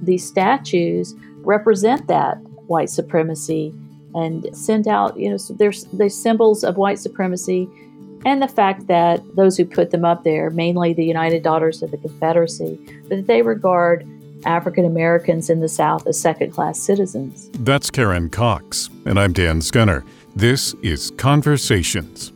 these statues represent that white supremacy and send out, so there's the symbols of white supremacy and the fact that those who put them up there, mainly the United Daughters of the Confederacy, that they regard African Americans in the South as second-class citizens. That's Karen Cox, and I'm Dan Scunner. This is Conversations.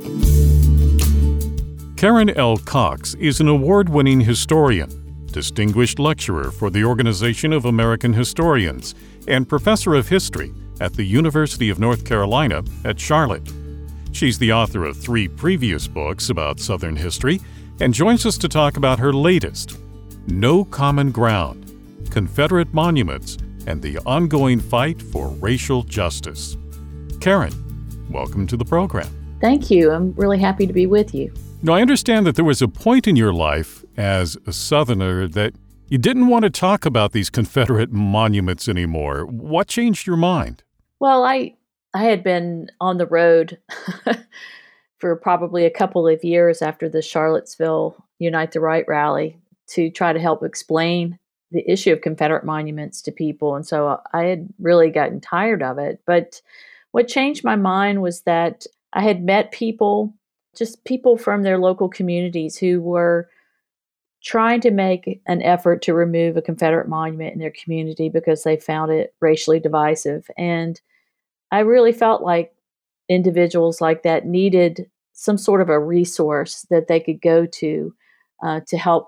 Karen L. Cox is an award-winning historian, distinguished lecturer for the Organization of American Historians, and professor of history at the University of North Carolina at Charlotte. She's the author of 3 previous books about Southern history and joins us to talk about her latest, No Common Ground: Confederate Monuments and the Ongoing Fight for Racial Justice. Karen, welcome to the program. Thank you. I'm really happy to be with you. Now, I understand that there was a point in your life as a Southerner that you didn't want to talk about these Confederate monuments anymore. What changed your mind? Well, I had been on the road for probably a couple of years after the Charlottesville Unite the Right rally to try to help explain the issue of Confederate monuments to people. And so I had really gotten tired of it. But what changed my mind was that I had met people, just people from their local communities who were trying to make an effort to remove a Confederate monument in their community because they found it racially divisive. And I really felt like individuals like that needed some sort of a resource that they could go to help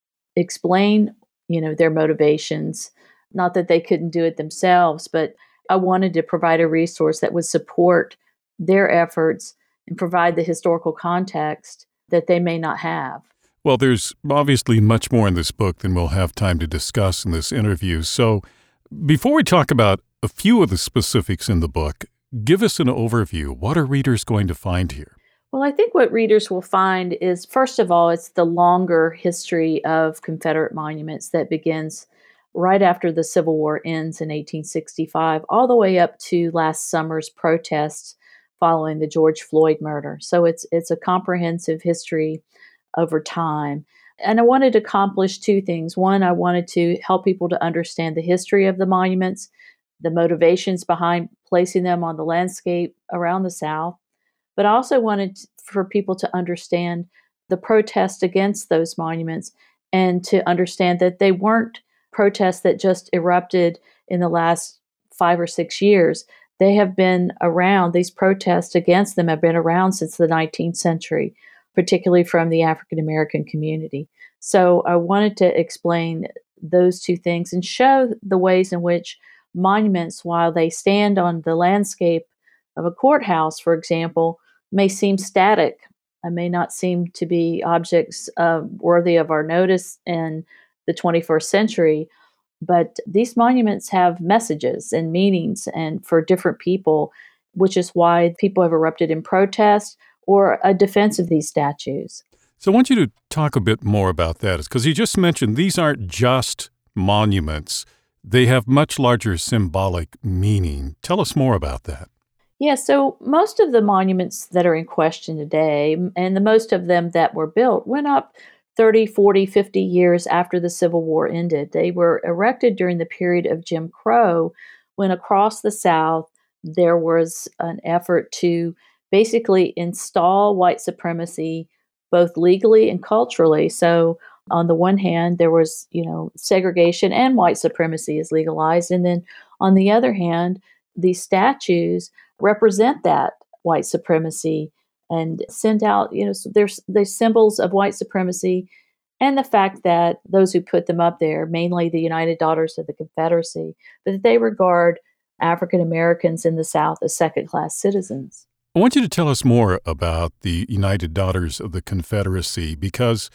explain, their motivations. Not that they couldn't do it themselves, but I wanted to provide a resource that would support their efforts and provide the historical context that they may not have. Well, there's obviously much more in this book than we'll have time to discuss in this interview. So before we talk about a few of the specifics in the book, give us an overview. What are readers going to find here? Well, I think what readers will find is, first of all, it's the longer history of Confederate monuments that begins right after the Civil War ends in 1865, all the way up to last summer's protests following the George Floyd murder. So it's a comprehensive history over time. And I wanted to accomplish 2 things. One, I wanted to help people to understand the history of the monuments, the motivations behind placing them on the landscape around the South, but I also wanted for people to understand the protest against those monuments and to understand that they weren't protests that just erupted in the last 5 or 6 years. They have been around, these protests against them have been around since the 19th century, particularly from the African American community. So I wanted to explain those 2 things and show the ways in which monuments, while they stand on the landscape of a courthouse, for example, may seem static and may not seem to be objects worthy of our notice in the 21st century. But these monuments have messages and meanings and for different people, which is why people have erupted in protest or a defense of these statues. So I want you to talk a bit more about that, because you just mentioned these aren't just monuments. They have much larger symbolic meaning. Tell us more about that. Yeah, so most of the monuments that are in question today, and the most of them that were built, went up 30, 40, 50 years after the Civil War ended. They were erected during the period of Jim Crow, when across the South there was an effort to basically install white supremacy both legally and culturally. So on the one hand, there was, segregation and white supremacy is legalized. And then on the other hand, these statues represent that white supremacy and send out, so there's the symbols of white supremacy and the fact that those who put them up there, mainly the United Daughters of the Confederacy, that they regard African Americans in the South as second-class citizens. I want you to tell us more about the United Daughters of the Confederacy, because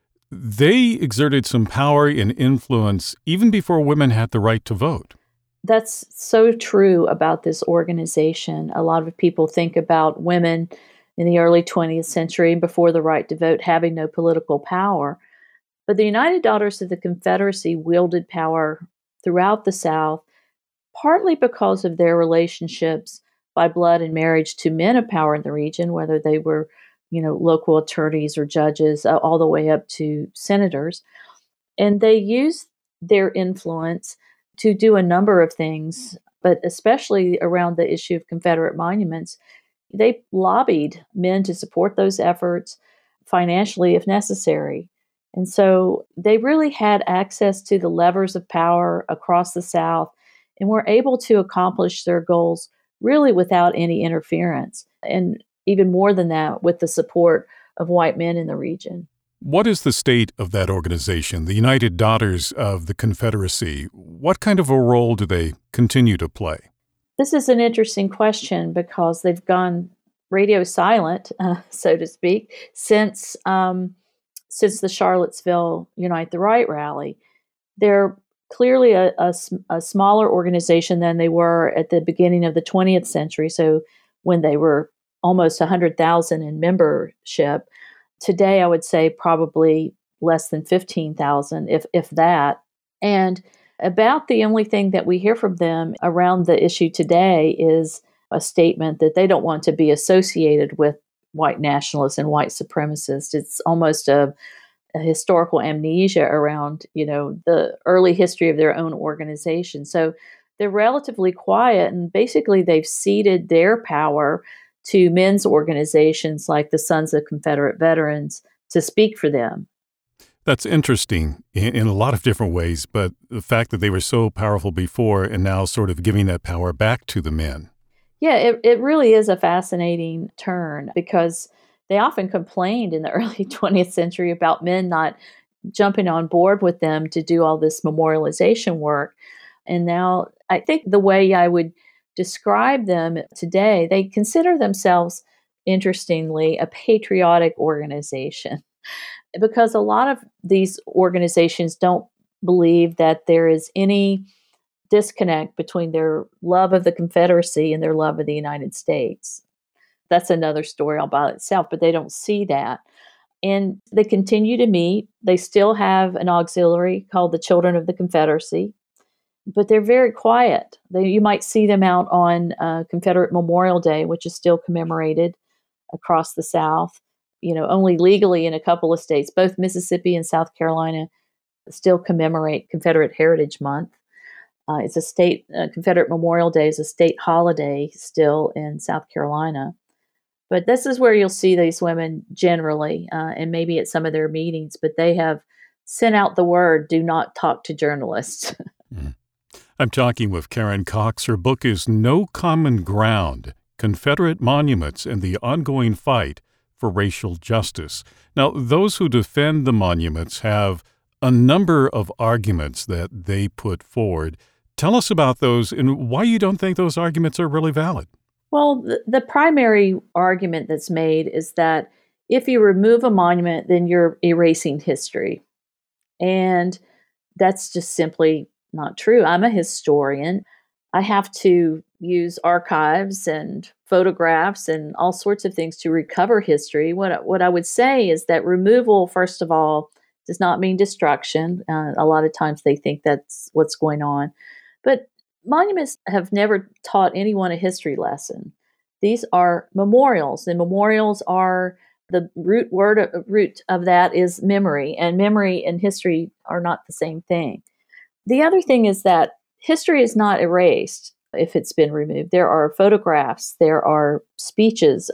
they exerted some power and influence even before women had the right to vote. That's so true about this organization. A lot of people think about women in the early 20th century, before the right to vote, having no political power. But the United Daughters of the Confederacy wielded power throughout the South, partly because of their relationships by blood and marriage to men of power in the region, whether they were, local attorneys or judges, all the way up to senators. And they used their influence to do a number of things, but especially around the issue of Confederate monuments. They lobbied men to support those efforts financially if necessary. And so they really had access to the levers of power across the South and were able to accomplish their goals really without any interference. And even more than that, with the support of white men in the region. What is the state of that organization, the United Daughters of the Confederacy? What kind of a role do they continue to play? This is an interesting question because they've gone radio silent, so to speak, since the Charlottesville Unite the Right rally. They're clearly a smaller organization than they were at the beginning of the 20th century, so when they were almost 100,000 in membership. Today, I would say probably less than 15,000, if that. And about the only thing that we hear from them around the issue today is a statement that they don't want to be associated with white nationalists and white supremacists. It's almost a historical amnesia around, the early history of their own organization. So they're relatively quiet, and basically they've ceded their power to men's organizations like the Sons of Confederate Veterans to speak for them. That's interesting in a lot of different ways, but the fact that they were so powerful before and now sort of giving that power back to the men. Yeah, it really is a fascinating turn because they often complained in the early 20th century about men not jumping on board with them to do all this memorialization work. And now I think the way I would describe them today, they consider themselves, interestingly, a patriotic organization because a lot of these organizations don't believe that there is any disconnect between their love of the Confederacy and their love of the United States. That's another story all by itself, but they don't see that. And they continue to meet. They still have an auxiliary called the Children of the Confederacy, but they're very quiet. You might see them out on Confederate Memorial Day, which is still commemorated across the South. Only legally in a couple of states, both Mississippi and South Carolina, still commemorate Confederate Heritage Month. It's a state, Confederate Memorial Day is a state holiday still in South Carolina. But this is where you'll see these women generally, and maybe at some of their meetings, but they have sent out the word, do not talk to journalists. I'm talking with Karen Cox. Her book is No Common Ground, Confederate Monuments and the Ongoing Fight for Racial Justice. Now, those who defend the monuments have a number of arguments that they put forward. Tell us about those and why you don't think those arguments are really valid. Well, the primary argument that's made is that if you remove a monument, then you're erasing history. And that's just simply not true. I'm a historian. I have to use archives and photographs and all sorts of things to recover history. What I would say is that removal, first of all, does not mean destruction. A lot of times they think that's what's going on. But monuments have never taught anyone a history lesson. These are memorials, and memorials are the root of that is memory, and memory and history are not the same thing. The other thing is that history is not erased if it's been removed. There are photographs, there are speeches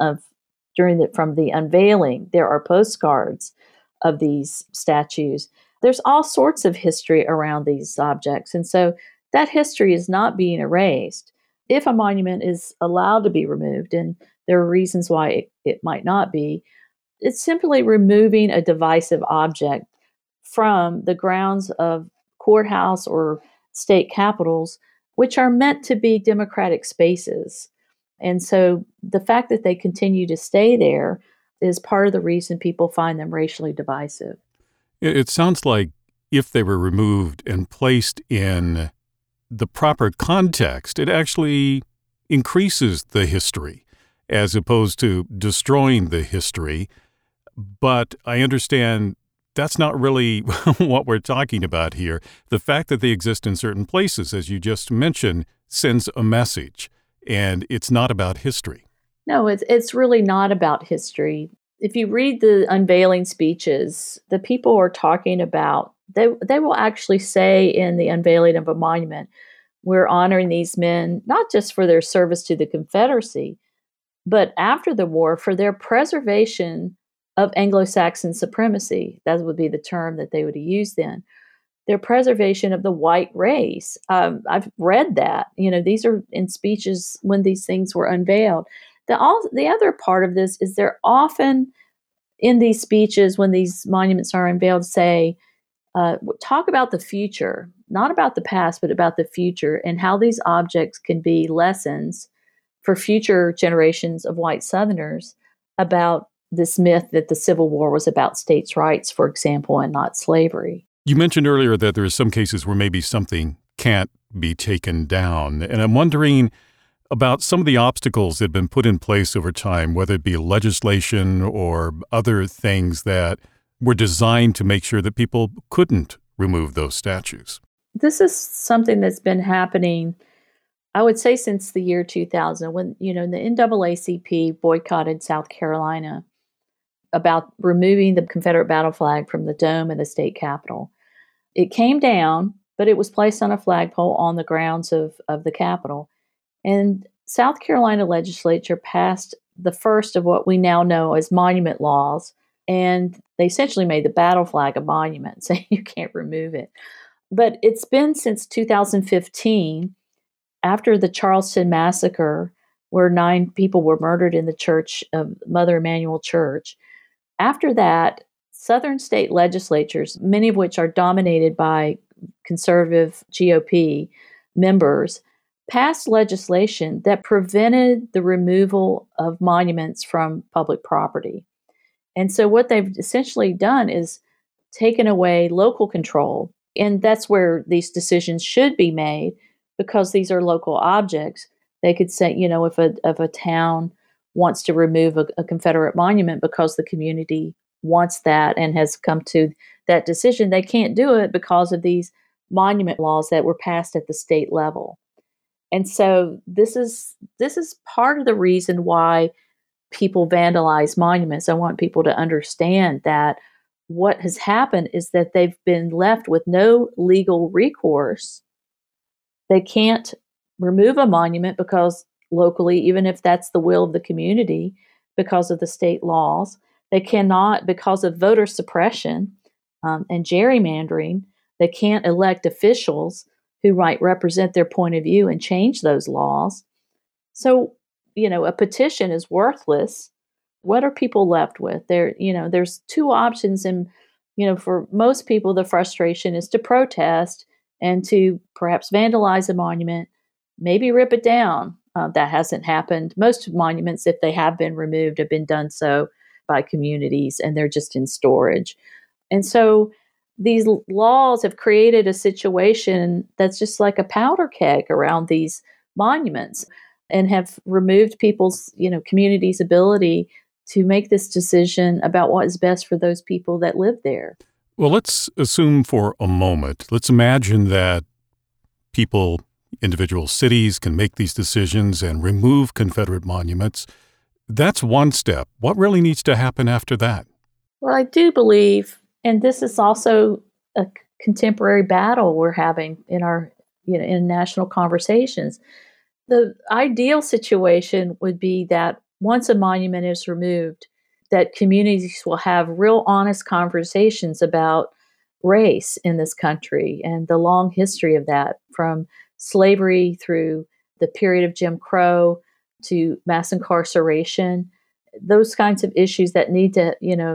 from the unveiling, there are postcards of these statues. There's all sorts of history around these objects, and so that history is not being erased. If a monument is allowed to be removed, and there are reasons why it might not be, it's simply removing a divisive object from the grounds of courthouse or state capitals, which are meant to be democratic spaces. And so the fact that they continue to stay there is part of the reason people find them racially divisive. It sounds like if they were removed and placed in the proper context, it actually increases the history as opposed to destroying the history. But I understand that's not really what we're talking about here. The fact that they exist in certain places, as you just mentioned, sends a message, and it's not about history. No, it's really not about history. If you read the unveiling speeches, the people are talking about they will actually say in the unveiling of a monument, we're honoring these men not just for their service to the Confederacy, but after the war for their preservation of Anglo-Saxon supremacy. That would be the term that they would use then. Their preservation of the white race. I've read that. These are in speeches when these things were unveiled. The other part of this is they're often in these speeches when these monuments are unveiled say, talk about the future, not about the past, but about the future and how these objects can be lessons for future generations of white Southerners about this myth that the Civil War was about states' rights, for example, and not slavery. You mentioned earlier that there are some cases where maybe something can't be taken down. And I'm wondering about some of the obstacles that have been put in place over time, whether it be legislation or other things that were designed to make sure that people couldn't remove those statues. This is something that's been happening, I would say, since the year 2000, when, the NAACP boycotted South Carolina about removing the Confederate battle flag from the dome of the state capitol. It came down, but it was placed on a flagpole on the grounds of the Capitol. And South Carolina legislature passed the first of what we now know as monument laws, and they essentially made the battle flag a monument, saying you can't remove it. But it's been since 2015, after the Charleston massacre, where 9 people were murdered in the church of Mother Emanuel Church. After that, Southern state legislatures, many of which are dominated by conservative GOP members, passed legislation that prevented the removal of monuments from public property. And so what they've essentially done is taken away local control. And that's where these decisions should be made, because these are local objects. They could say, if a town wants to remove a Confederate monument because the community wants that and has come to that decision, they can't do it because of these monument laws that were passed at the state level. And so this is part of the reason why people vandalize monuments. I want people to understand that what has happened is that they've been left with no legal recourse. They can't remove a monument because locally, even if that's the will of the community, because of the state laws. They cannot, because of voter suppression and gerrymandering, they can't elect officials who might represent their point of view and change those laws. So, a petition is worthless. What are people left with? There's 2 options, and, for most people, the frustration is to protest and to perhaps vandalize a monument, maybe rip it down. That hasn't happened. Most monuments, if they have been removed, have been done so by communities, and they're just in storage. And so these laws have created a situation that's just like a powder keg around these monuments, and have removed people's, community's ability to make this decision about what is best for those people that live there. Well, let's assume for a moment, let's imagine that people, individual cities can make these decisions and remove Confederate monuments. That's one step. What really needs to happen after that? Well, I do believe, and this is also a contemporary battle we're having in our, in national conversations. The ideal situation would be that once a monument is removed, that communities will have real honest conversations about race in this country and the long history of that, from slavery through the period of Jim Crow to mass incarceration, those kinds of issues that need to,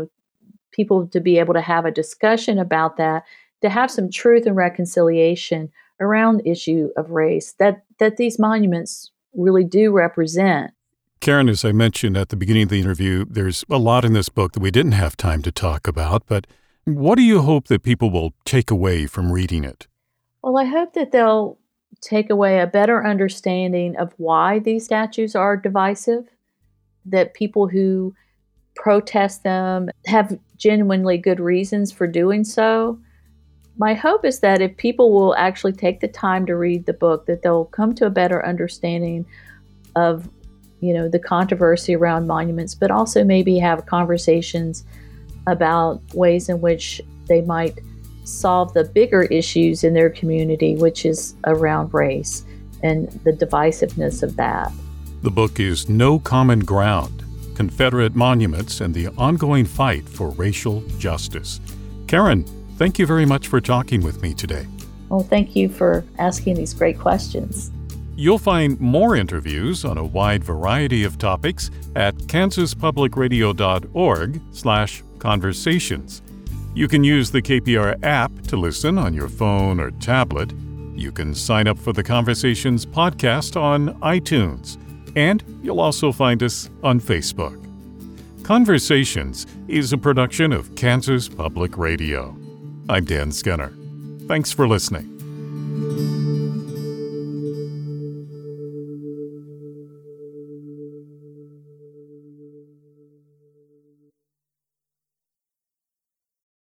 people to be able to have a discussion about that, to have some truth and reconciliation around the issue of race that these monuments really do represent. Karen, as I mentioned at the beginning of the interview, there's a lot in this book that we didn't have time to talk about, but what do you hope that people will take away from reading it? Well, I hope that they'll take away a better understanding of why these statues are divisive, that people who protest them have genuinely good reasons for doing so. My hope is that if people will actually take the time to read the book, that they'll come to a better understanding of, the controversy around monuments, but also maybe have conversations about ways in which they might solve the bigger issues in their community, which is around race and the divisiveness of that. The book is No Common Ground: Confederate Monuments and the Ongoing Fight for Racial Justice. Karen, thank you very much for talking with me today. Well, thank you for asking these great questions. You'll find more interviews on a wide variety of topics at kansaspublicradio.org/conversations. You can use the KPR app to listen on your phone or tablet. You can sign up for the Conversations podcast on iTunes. And you'll also find us on Facebook. Conversations is a production of Kansas Public Radio. I'm Dan Skinner. Thanks for listening.